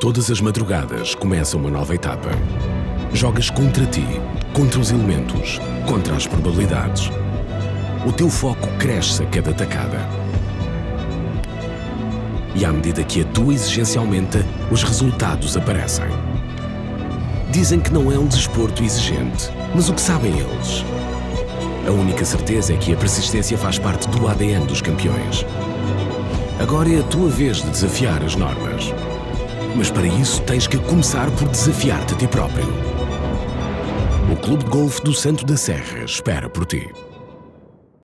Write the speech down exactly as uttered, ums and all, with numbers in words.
Todas as madrugadas começa uma nova etapa. Jogas contra ti, contra os elementos, contra as probabilidades. O teu foco cresce a cada tacada. E à medida que a tua exigência aumenta, os resultados aparecem. Dizem que não é um desporto exigente, mas o que sabem eles? A única certeza é que a persistência faz parte do A D N dos campeões. Agora é a tua vez de desafiar as normas. Mas para isso tens que começar por desafiar-te a ti próprio. O Clube de Golfe do Santo da Serra espera por ti.